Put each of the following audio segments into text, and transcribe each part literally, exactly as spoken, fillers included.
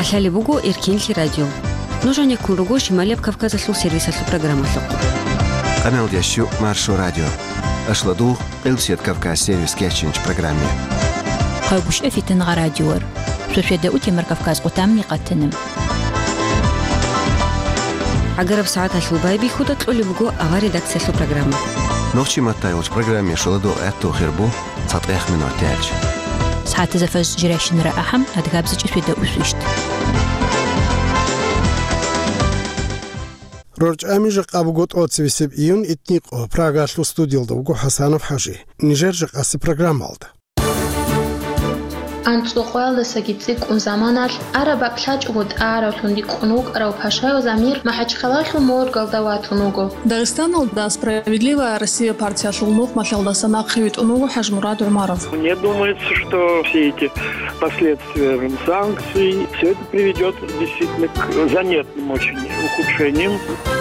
Алхали бугу Иркинли радио. Нужен якун ругу Шималия Кавказа слу сервиса слу программа слу. Канал Ящу Маршу радио. Ашладу Элсет Кавказ сервис кешинч программе. Хагуш эфитен радиор. Шушеда утимер Кавказ утамни qattenim. Агараб саат ашлубай бихуда тлули бугу ава редакция слу программа. Нохчи матайоч программе шладу этто хербу цатех минутяч. ساعات زفاز جراشن رأحم أدقاب زج أسود أسوشت. رج أميجق أبو قط أتسبيسب إيون إتنيق براغاش لو ستوديو دوغو حسانов حاجي. نيجرجق أسي برنامج алды. Անցողալ դասագիծիկ ու զամանալ արաբա փլաճ ու արաթունդի կոնուկ արաուփաշայո замир махачхалаху мор голдаватунуго Дагестан да справедливая Россия партия Шулнов махалдасана хвит унугу Хажмурат Умаров. Мне думается, что все эти последствия санкций, все это приведет действительно к заметным очень ухудшениям.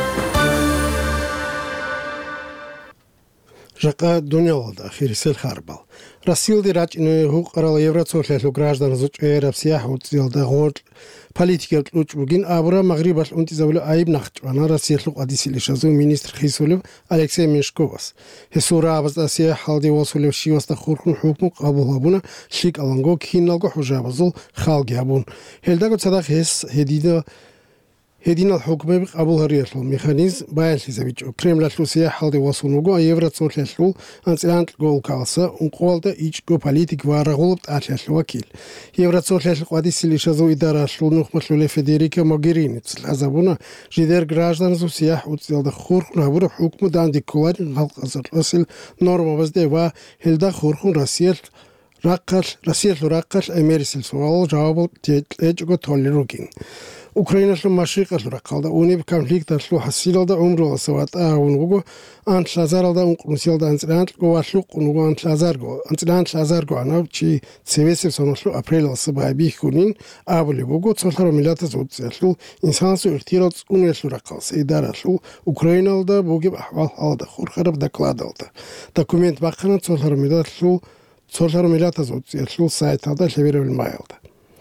Жака дунялда хирисел харбал. Россия дирач ине хук арал евросоюз граждан зуч эрапсиях утзилда гол политикер луч бугин абра магрибаш унтизавлу айб нахчвана Россия лук адисилишазу министр Хисулев Алексей Мешковас. Хисура абзасия халди восулев шиваста хуркун хукм абулабуна шик аланго киналго хужабазул халгиабун. Хелдаго цадах хис хедида هدينا الحكومة قبل هريرلو ميخانيزم بايلزيفيتش كريملا لوسيا حالدي واسونوغو يفراتسولشلو انسلانت جول كالسا ونقولدا ايش جو بوليتيك وارغولبت اتشلو وكيل يفراتسولشلو قادي سيليشازو اداراشلو نخمشلو فيدريكا موغيريني تسلازابونا جيدر جراجدان زو سياح وتسيلدا خورخ نابور حكم داندي كوار خلق ازر اصل نورما بزدي وا هلدا خورخ راسيل راقل راسيل راقل اميرسل سوال جواب تيجو توليروكين Украина шло машика шло ракалда уни конфликта шло хасилда умро сават а унгу ан шазарда ункнусилда анцлант го ашло унгу ан шазарго анцлант шазарго ана чи цевесе соношло апрел сабаби хунин абли бого цолхаро милата зуцло инсансу иртирот унешло ракалс идарашло Украиналда боги ахвал алда хурхараб докладалда документ бакана цолхаро милатло цолхаро милата зуцло сайтада шеверел майлда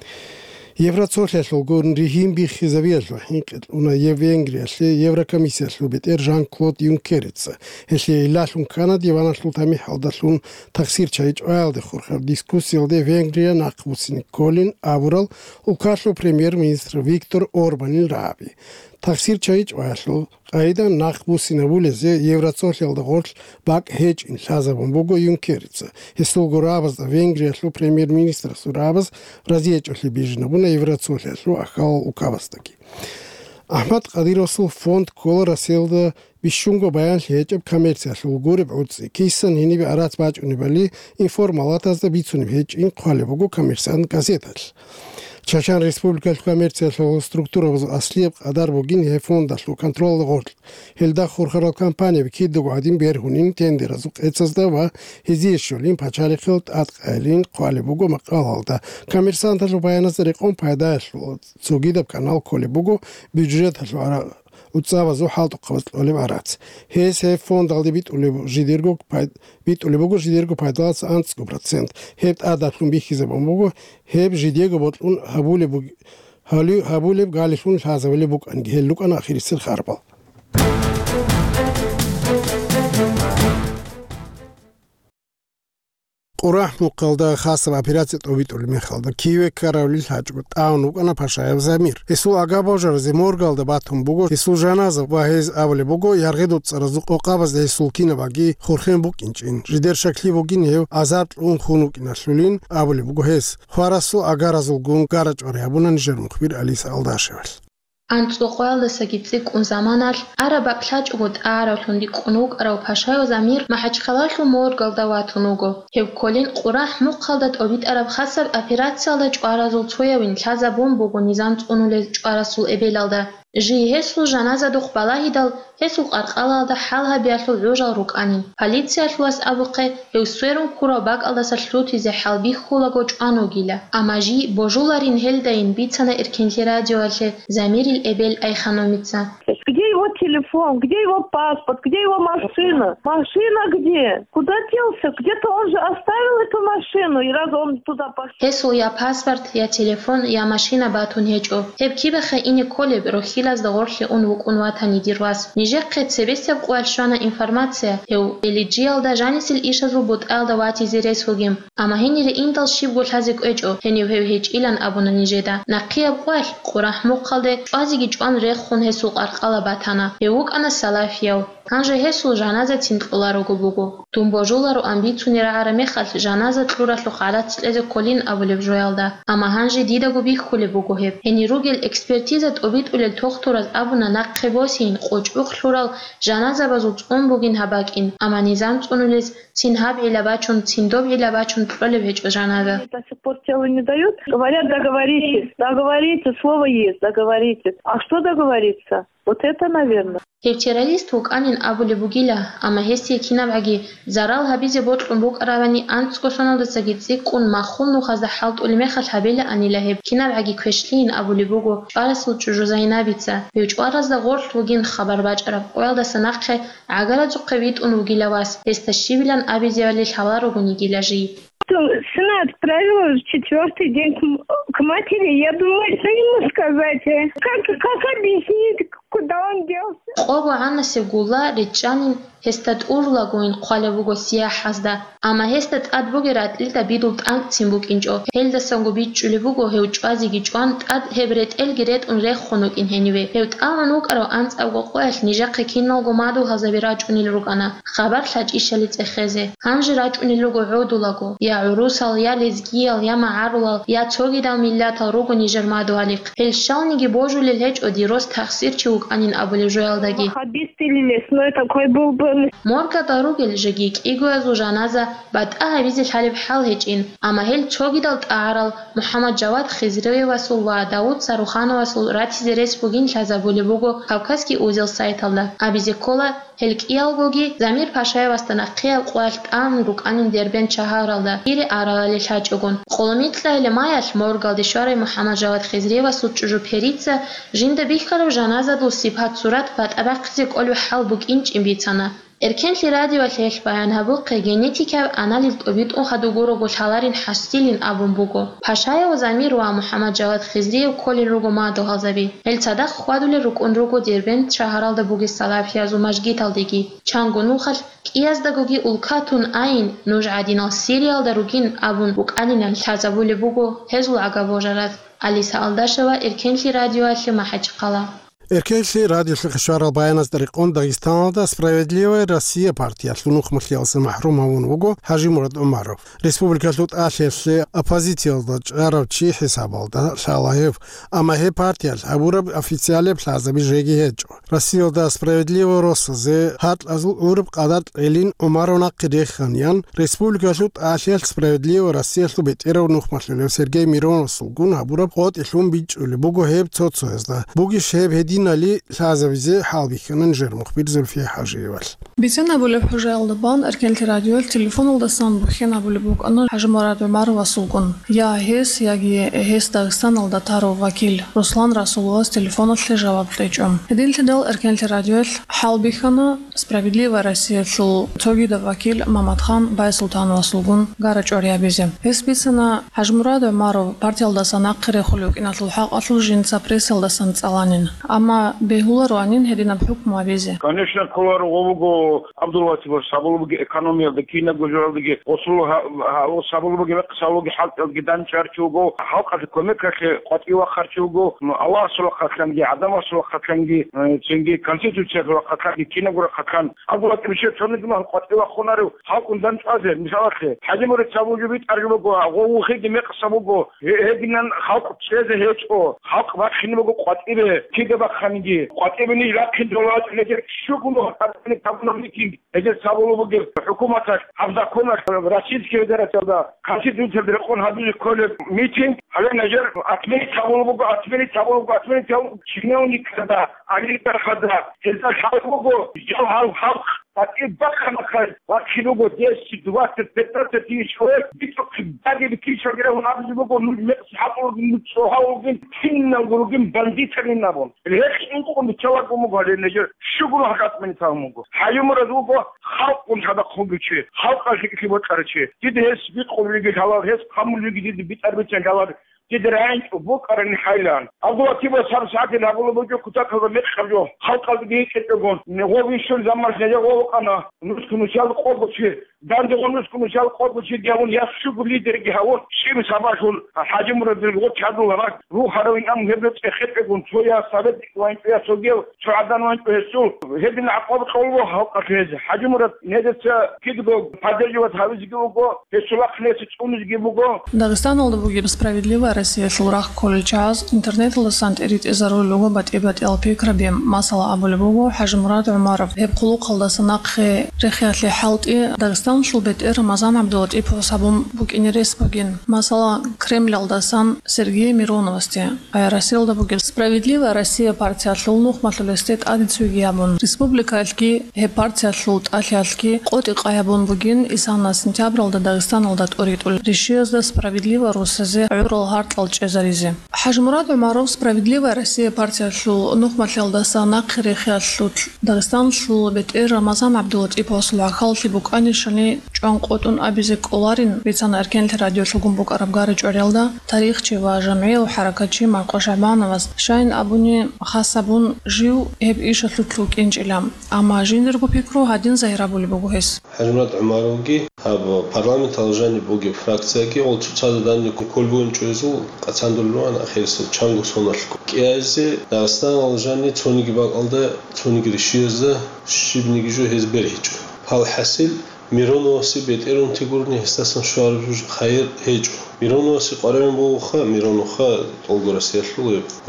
Евросоюз лгон режим бихизавиажло хинкет уна Евенгрия шле Еврокомиссия шло бетер Жан-Клод Юнкерица шле илашлун Канада иванашлу тами халдашлун таксир чайч алде хурхар дискуссиялде Венгрия нақбусин Колин Авурал укашло премьер-министр Виктор Орбан раби таксир чайч алшло айда нақбусин булезе Евросоюз дагол бак хеч ин лазабон бого Юнкерица хисулгурабаз Венгрия шло премьер-министр сурабаз разиеч ошли бижна на Евросоюз ахал укавастаки. Ахмад Кадиросул фонд кола раселда бишунго баян хечеп коммерция шулгуриб утси кисан хини би арат бач унибали информалатазда бицуни хеч ин квалибуго коммерциан газетал. Чачан республика коммерция структура аслиеб адар богин хе фонда шлу контрол гол. Хелда хурхарал компания бикидуго адим берхунин тендеразук эцазда ва хизишулин пачали хилт атқалин квалибуго мақалалда. Коммерцианта шлу баяназ реком пайда шлу цугидаб канал колибуго бюджет шлу ара Уцава зо халт қавас олив арац. Хес хе фонд алди бит олив жидерго пайд бит оливуго жидерго пайдалас антско процент. Хеп адатлун бихизе бомбуго хеп жидерго ботлун хабуле буг халю хабуле галишун хазавле буг ангелук ана ахирисил харбал. قرح مقالده خاصة بأوبراسية أوبيت المخالده كيوه كاراوليل هاجوت آونوك أنا باشايف زمير اسو أغا بوجر زمور قالده باتهم بوغو اسو جانازه واهيز أولي بوغو يارغيدوت سرزوق أقابز ده سولكين باقي خورخين بوك إنچين جدير شكلي بوغين هيو أزاد اون خونوك إناشلولين أولي بوغو هيز خوارسو أغا رازولگون قارج أريابونا نجر مخبير أليس ألداشوال Անցողալ դասագիծիկ ու զամանալ արաբա փլաճ ու արաթունդի կոնուկ արաուփաշայո замир մահաչխալախու մոր գալդավաթունուգո եւ կոլին ყուրահ մուqaldat օբիտ արաբ խասավ օպերացիալը ճարազულ ցոյավին լազաբոն բոգոնիզան ծոնուլե ճարասულ էբելալდა جي هسلو جنازة دوخ بلاهي دل هسلو قرقالا دا حالها بيالو عوجل روكانين полиция لواس أبوقي هو سويرون كورا باق ألدا سلوتي زي حالبي خولا جوج آنو جيلا أما جي بوجولارين هلداين بيتسانا إركنتي راديو ألي زمير الإبل أي خانوميتسا. Где его телефон, где его паспорт, где его машина? Машина где? Куда делся? Где-то он же оставил эту машину, и раз он туда пошел. هسو يا باسبورت يا تليفون يا ماشينا باتون هيجو هب كي بخ إني كولي بروخيل از دغورخي اون وكون واتاني ديرواس نيجي قد سبيسيب قوال شوانا انفرماتسيا هو اللي جيال دا جانيس الإيش روبوت آل دا واتي زيريس وغيم أما هني رئين دال شيب قول هزيك اجو هني وهو هيج إلان أبونا نيجي دا نقيب قوال قراح موقال دا وازيجي جوان ريخ خون هسو قرقالا باتانا هوك أنا سلافيو هنجي هسو جانازة تنتقلارو قبوغو تنبوجولارو أمبيتوني رعارة ميخال جانازة تلورات لقالات لازي كولين أبو لبجويل دا أما هنجي ديدا قبيخ كولي بوغو هب هني روغل اكسبرتيزة أبيت أولي التوختور از أبونا نقخي بوسين قوش أخلورال جانازة بزوت أم بوغين هباكين أما نظام تقوليز سين هاب علاباتشون سين دوب علاباتشون تقولي بهج جانازة До сих пор тело не дают. Говорят, договоритесь, договоритесь, слово есть, договоритесь. А что договориться? Вот это, наверное. هيب تيراليست وك أنين أبو لبوغيلا أما هستي كينا بعجي زرال هبيزي بوت قنبوك أراباني أنت كوسونا دساجيت زيكون مخون وخزا حالت ولمخل هبيلا أني لهب كينا بعجي كوشلين أبو لبوغو شارسل تجوزاينا بيتسا بيوش أرز دا غورت وجين خبر باج أراب قويل دا سناقخي عقالة جو قويت أن وغيلا واس هستشيبلان أبيزي والي الحوار وغني гиля жи. Сына отправила четвертый день к, к матери. Я думаю, что ему сказать. Как, как объяснить, куда он делся? Оба عنا سيقولا رجانين هستد أورلا قوين قالبوغو سياح هزدا أما هستد أد بوغيرات لتا بيدولت أنك تنبوك إنجو هيلدا سنگو بيت جولبوغو هيو جوازيگي جوان أد هبرت الگريت أن ريخ خونوك إن هنوي هيو تآمنوك أرو أنت أوغو قويل نيجاق كينو غمادو هزا براجوني لروغانا خبر خلاج إشاليت إخيزي هنجي راجوني لروغو عودو لغو يا عروسال يا لزگيال يا معارولال يا توغي داو ميلات روغو نيجر مادو هاليق هل شالنيگي بوجو للهج أدي روز تخصير چوك أنين أبو لجويل داگي موركا داروغل جيجيك إيغوازو جانازة بعد أهبيز الحالب حال هيجين أما هل توغي دالت أعرال محمد جواد خزروي وصول وداود ساروخان وصول راتي زيريس بوغين لازابو لبوغو كوكاسكي أوزيل سايتالدا أبيزي كولا هلك إيالغوغي زمير باشاي واستنقيا قوالت آن روك أنين ديربين شهارالدا إيري أعرال الحاجوغون قولميت لا لمايال مورغال دشاري محمد جواد خزروي وصول تجو بيريتسا جين دبيخكالو جانازة دو سيبهات صورت بعد أباقزيك أولو حال بوغ إنج إمبيتانا إركنت لراديو الهيش بيان هبوق جينيتيكا أناليز أبيت أو خدوغورو غوشالارين حسيلين أبون بوغو باشايا وزمير ومحمد جواد خزري وكل روغو ما دو هزبي التصدق خوادو لروك أن روغو ديربن شهرال دبوغي سلافيازو مجگيتال ديگي چانگو نوخل كياز دغوغي أولكاتون أين نوج عدينا سيريال دروغين أبون بوك أنين الحزبو لبوغو هزو عقابو جرات أليسا ألداشوا إركنت لراديو الهي محج قلا Эркельси радио Шахшара Баянас Дарикон Дагестанда Справедливая Россия партия Лунух Махлиалса Махрумовун Уго Хажи Мурат Умаров Республика Лут Ахлеси оппозиция Араб Чи Хисабалда Шалаев Амахе партия Абураб официале Плазаби Жеги Хеджо Россия да Справедливая Россия Хат Азул Ураб Кадат Элин Умаровна Киреханьян Республика Лут Ахлес Справедливая Россия Лубит Иравнух Махлиалев Сергей Миронов Сулгун Абураб Хот Ишум Бич Улибуго Хеб Цоцоезда Буги Шеб دينالي لازم حالبي كنا نجر مخبر زلفي حاجة وال. بيتنا أبو لبحوجة الضبان أركان الراديو التليفون الدستان بخين أبو لبوك أنو حاجة مراد بمار وصلقون يا هيس ياجي هيس داغستان الدتارو وكيل رسلان رسول الله تليفون اللي جواب تيجم. هدين تدل أركان الراديو حالبي كنا سبرايدليفا Россия شو توجي دا وكيل محمد خان باي سلطان وصلقون غارج أوريا بيزم. هيس بيتنا حاجة مراد بمار بارتي الدستان أقري خلوك إن الحق أصل جنس بريس الدستان تسألانين. أما بهولا روانين هدينا بحكم عبيزة. Конечно, колор ового Абдуллатива сабулуги экономия декина гожалдиги осулга сабулуги сабулуги халт гидан чарчуго халкат комекаше qat'iwa харчуго Аллах сулах хатланги адам сулах хатланги ценги конституция хатланги киногура хатлан Абдуллатив ше чонигма qat'iwa хонару халкундан чазе мисалахе хажимуре сабулуги бит аргуго овухи гимек сабуго эгинан халк чезе хечо халк вахинуго qat'ibe кидеба ხანიგი ყვატებინი რაკი დოლარი ლეგერ შუგუნო ხატინი კაბნომიკი ეგერ საბოლოოგი ჰუკუმათა აბდა ქონა რაშიდსკი ფედერაცია და კონსტიტუცია დრეკონ ჰაბილი ქოლე მიტინგ ალენ ეჯერ ათმენი საბოლოოგი ათმენი საბოლოოგი ათმენი ჩინეონი და აგრიკარ ხადა ესა ხალხო ჯალ ხალხ Пати бахамахай, вакилого десять двадцать пятнадцать тысяч человек, биток баги битичо грел набзуго ну хапор ну чохаогин кинна гургин бандитами набон. Лех инко ну чалагому гале неже шугур хакатмени тамуго. Хаюмра дуго халкун хада хогичи, халка хикли ботарчи. Дидес бит қобилиги халал хес хамулиги диди битарбичен халал. Дидранч букарни хайлан. Абдулла тиба сарсаки набулуго кутакого мекхавжо. Халкалды гейкетгон. Неговишул замаш неже Ana, nuskunuşal korkuçu, bende o nuskunuşal korkuçu diyorun ya şu bu lideri havun, şimdi sabah ol, Hacı Murad'ın o çadır olarak ruh haravin am hebret ekhet ekun, çoya sabit diklayın çoya soğuyor, çoğadan oyun çoğusul, hedin akabı kavlu halka teyze. Hacı Murad ne dese kidigo, padırcı ve taviz gibi bu, pesulak nesi çoğunuz gibi bu. Дагестан oldu bugün справедливая Россия шулрах колчаз интернет ласант эрит изару луго бат эбат элпи крабем масала абулбуго Hacı Murad Umarov hep qulu qaldasına رخيات لحالتي داغستان شلبت رمضان عبدوت إبو صابون بوك إني ريس بوجين مثلا Кремль алдасан Сергей Мироновости а Россия да богер справедливая Россия партия шлунух матлестет адицугиабон республика алки he партия шлут алки qoти qaябон богин исана сентябрь алда Дагестан алдат оритул решез да справедливая Россия урал харт алчезаризе Hacı Murad Umarov справедливая Россия партия шлунух матлелдаса нақрихят шлут Дагестан шлубет Рамазан عبدوت إبوس العخال بوك أنيشني جان قطن أبيزك أولارين بيتنا أركان الراديو شلون بوك أرب جارج أريلدا تاريخ شيء جمعية وحركة شيء مع قشعبان وس شاين أبوني خاصبون جيو هب إيش تلوك إنج إلام أما جيندر بوبيكرو هادين زهرة بولي بوجهس Hacı Murad Umarovgi هب parlament aljanı بوجي fraksiyaki ol çadıdan kolbun çözü kaçandırılan ahirisi çangu sonarlık. Kiyasi Dağıstan aljanı çoni gibi aldı çoni girişiyozda şibni gücü hezber hiç. Hal hasil Mironovsi beterun tigurni hestasan şuarıj hayır hiç. Mironovsi qaramen boğuxa Mironovxa tolgorasiyatlu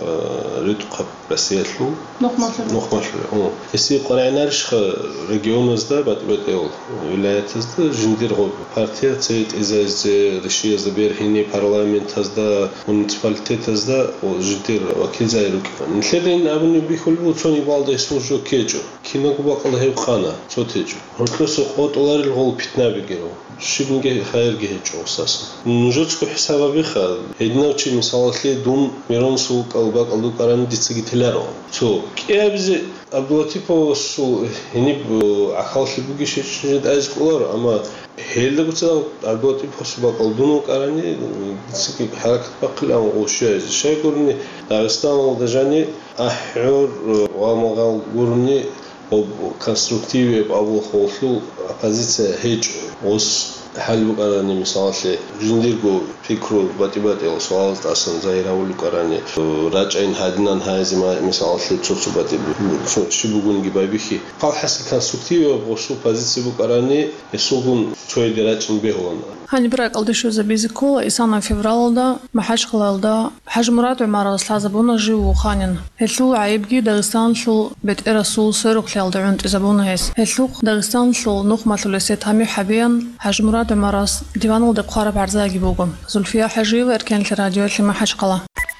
rütqab rasiyatlu noqmaslı. O esi qaraynarış regionumuzda batbetel vilayetimizde jindir partiya çeyt ezazde rişiyazda berhini parlamentazda municipalitetazda o jindir vakil zayruk. Nişlerin abuni bixulbu çoni balda ismujo kejo. Kinoku baqal hevqana çotejo. Hortlosu qotlar الغول بيتنا بيجرو شبنجي خير جه جوساس نجوتكو حسابا بيخا هدنا وشي مثالات لي دون ميرون سوق الباق الدو كاران ديتسجي تلارو سو كيابز عبداللطيفو سو هني عخال لي بوجي شجد از كولار اما هيل بتاع عبداللطيفو سو باق الدونو كاراني ديتسجي حركه باقي او وشاز شي كورني داغستان ولدجاني احور ومغال غورني об конструктиве абу холсу оппозиция хеч ос حل بقراني مثالي جنديرجو فكرو باتيباتي أو سؤال تاسن زايرة ولو قراني راجعين هادنان هاي ما مثالي تشوفوا باتي شو بقول جباي بيخي قال حس كونستركتيف بوسو بازيسي بقراني يسوقون شوي دراجين بيهون هاني براك قلدشو زبيزيكولا إسانا فيفرالدا ما حاج خلالدا حاج مراد عمارة سلازبونا جيو خانين هلو عيبجي داغستان شو بيت إرسول سيرو خلالدا عند إزابونا هيس هلو داغستان شو نخمة ثلاثة همي حبيان حاج مراد عمارة ديوانو دقارة بعرزاقي بوغم زلفيا حجي وإركان الراديو اللي ما حاج قلا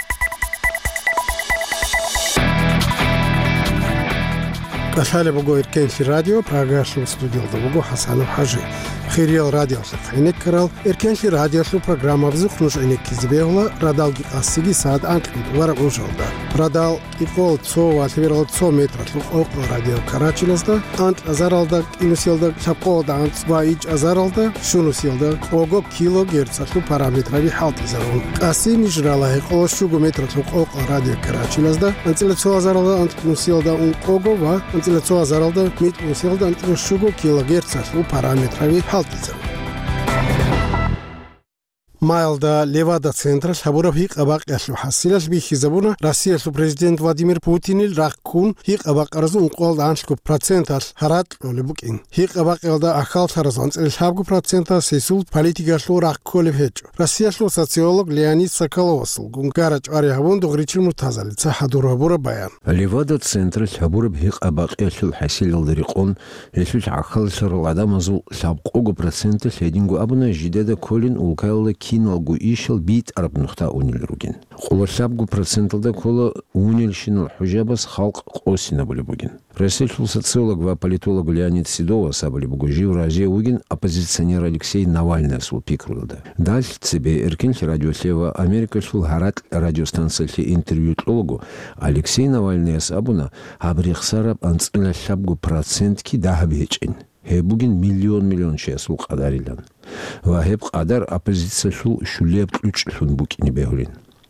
أهلا بقول إركان في الراديو براغاش الاستوديو بقول حسن وحجي خيريال راديو سخينك كرال إركان في الراديو شو برنامج بزخ نوش عينك كذبيهلا رادال قاسيجي ساعد أنت ورق وجودا رادال يقول تصو وتبيرال تصو متر لوق أوق راديو كراتشي لسدا أنت أزارالدا إنسيالدا شابقول دا أنت بايج أزارالدا شنو سيالدا أوغو كيلو جيرتس لو بارامتر بي حالت زارون قاسي نجرالا يقول شو متر لوق أوق راديو كراتشي لسدا أنت لتصو أزارالدا أنت نسيالدا أوغو وا أنت لتصو أزارالدا ميت نسيالدا أنت شو كيلو جيرتس لو بارامتر بي حالت زارون Майлда Левада центр хабураб хик абак яшлу хасилаш бихи забуна Россия су президент Владимир Путин ил раккун хик абак арзун qol аншку процентал харат лебукин хик абак ялда ахал саразан ил хабгу процента сесул политика шлу ракколе хечу Россия шлу социолог Леонид Соколовосл гунгарач ари хабун дугричил муртазали цахадурабура баян Левада центр хабураб хик абак яшлу хасил дирикон яшлу ахал сарал адамазу хабгу процента седингу абуна жидеда колин улкайлы киналгу ишел бит араб нухта унилруген. Холошабгу проценталда кола унилшинал хужабас халк осина были буген. Расельшул социолог ва политолог Леонид Седова сабали бугу жив разе уген оппозиционер Алексей Навальный сул пикрулда. Даль цебе эркенчи радиослева Америка шул харат радиостанция интервью тлогу Алексей Навальный сабуна абрихсараб анцина шабгу процентки дахабечен. Хебугин миллион миллион шесул qadarилан. Ва хеб qaдар оппозиция шул шулеп ключлун букини беглин.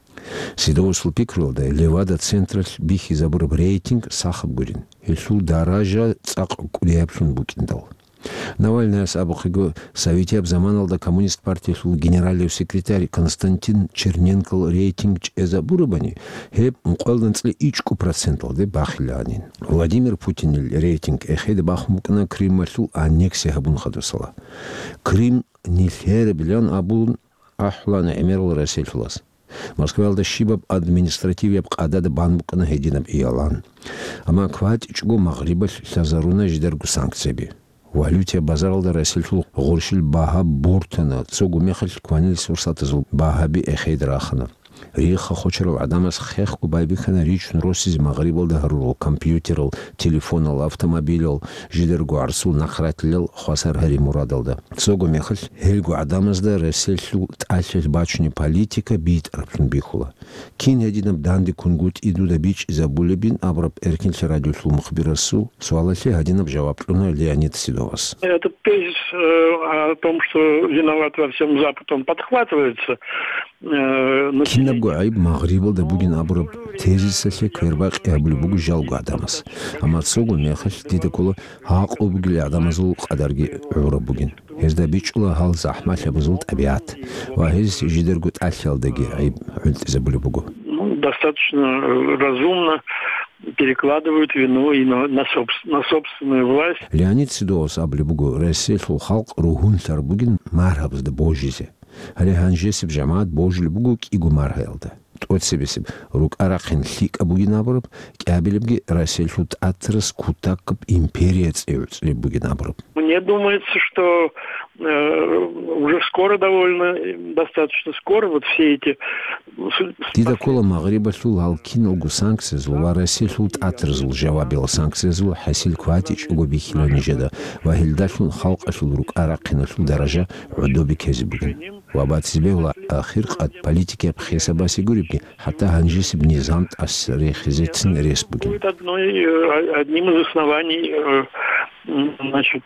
Сидоусул пикрулда Левада централ бихи забур рейтинг сахаб гурин. Хешул даража цақ кулепшун букиндал. Навальный сабухиго совете обзаманалда коммунист партии шул генеральный секретарь Константин Черненко рейтинг эзабурабани хеб мқалданцли ичку процентал де бахилянин. Владимир Путин рейтинг эхед бахмукна Крим шул аннексия хабун хадусала. Крим нифер билан абун ахлана эмерл расельфлас. Москвалда шибаб административе бқадада банбукна хединаб иялан. Ама кват ичгу мағриба сазаруна жидергу санкцияби. Валютия базаралда расельфул ғоршил баха бортана цогу мехал кванил сурсатызул бахаби эхейдрахана. Риха хочерал адамас хехку байбихана ричун росиз мағрибалда харул компьютерал, телефонал, автомобилал, жидергу арсул нахратилал хвасар хари мурадалда. Цогу мехал хельгу адамасда расельфул тачел бачуни политика бит арапшун бихула. Кин единаб данди кунгут идуда бич забулебин абраб эркинчи радиослу мухбирасу суаласи одинаб жаваплюна Леонид Седовас. Этот тезис э, о том, что виноват во всем Запад, он подхватывается. Э, Кинабгу айб мағрибалда бугин абраб тезисасе квербақ эблю бугу жалгу адамас. Ама цогу мехаш дида коло хақ обугили адамазул qadargi ура бугин. Хезда бичула хал захмаля бузул табиат. Ва хез жидергут ахялдаги айб хулт забулю бугу. Ну, достаточно разумно перекладывают вину и на, на, собствен, на собственную власть. Леонид Седовас аблибугу рассельфул халк рухун сарбугин мархабзда божизе. Хали ханжесиб жамаат божили бугу кигу мархайлда. Тот себесиб рук арахин лик абугин абраб, кябилибги рассельфул татрас кутаккаб империя цеюцли бугин абраб. Мне думается, что э, уже скоро довольно, достаточно скоро вот все эти... Дида кола мағриба шул халкиналгу санкция зул, ва рассельфул татрас зул жавабила санкция зул, хасил кватич угу бихила нижеда, ва хилда шул халка шул рук арахина шул даража удоби кези бугин. Ва бад себе ула ахир от политики абхесаба сигурибги, хата ханжисиб низам ас рехизецин рес бугин. Это одним из оснований значит,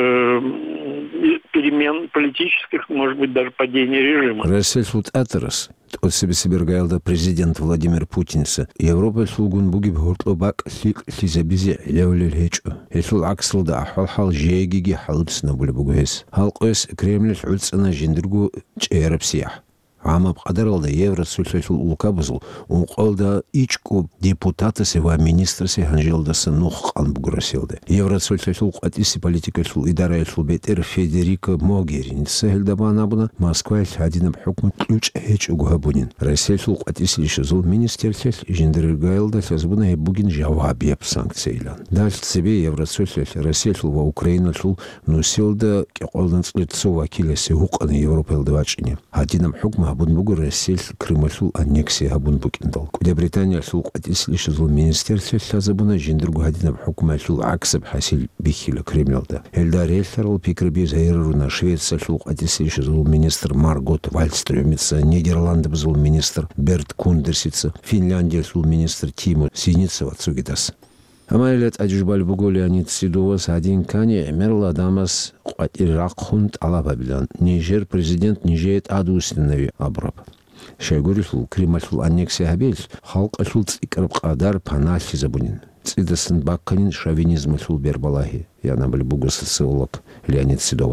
перемен политических, может быть, даже падения режима. Рассельфул татрас от себе собиргаялда президент Владимир Путинса. Европа слугун буги бхортлобак лик лизабизе левлер хечу. Эсул аксылда ахал жегиги халыпсына були бугуэс. Халкуэс Кремль хулцана жендиргу чэрапсиях. Ама бқадаралда евро сульсульсул улкабызыл, унқалда ичку депутаты сева министр се ханжилдасы нух қан буграсилды. Евро сульсульсул қатиси политика сул идара сул бетер Федерико Могерин сехилдаба набуна Москва хадинаб хукму ключ хеч угабунин. Россия сул қатиси лишизул министер сел жендиргайлда сазбуна ебугин жавабияб санкциялан. Дальше себе евро сульсульсул Россия сул ва Украина сул нусилда кеқолдан слицу вакиля се хуканы Европа елдавачине. Хадинаб хукма Абун бугу Россия Крымасул аннексия абун букиндал. Куда Британия сул қатис лишизул министерство сазабуна жендиргу хадинаб хукма сул аксаб хасил бихила Кремльда. Эльда рельсарал пикрби заируна Швеция сул қатис лишизул министр Маргот Вальстрёмица, Нидерланды бзул министр Берт Кундерсица, Финляндия сул министр Тиму Синицева цугидас. Амайлет аджбал бугу Леонид Седовас один кане эмерла дамас қатиррақ хунт алабабилан. Нижер президент Нижет адусинави абраб. Шайгурисул Кримасул аннексия хабель, халк асул цикарб қадар панахи забунин. Цидасан бакканин шовинизм асул бербалахи. Я набыл бугу социолог Леонид Седовас.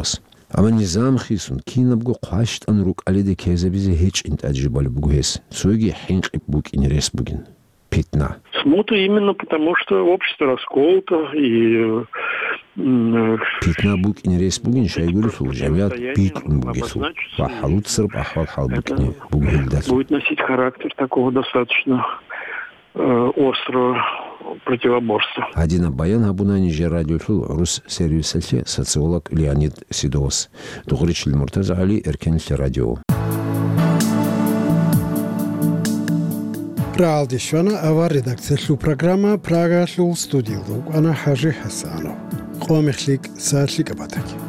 Ама низам хисун кинабгу қашт анрук алиде кеза бизе хеч инт аджибали бугуэс. Цуги хинқип бук инерес бугин. Питна. Смута именно потому, что общество расколото и... Питна бук инерес бугин шайгули сул жамиат питн бугесу. Вахалут сырб ахвал хал букни бугхилдасу. Будет носить характер такого достаточно э, острого противоборства. Адина Баян Абунани же радиофил Рус сервисе социолог Леонид Сидос. Дугричил Муртаза Али Эркенли радио. Раалди швана авар редакция шу программа Прага шу студию. Она Хажи Хасанов. Қомехлик сатлик абатак.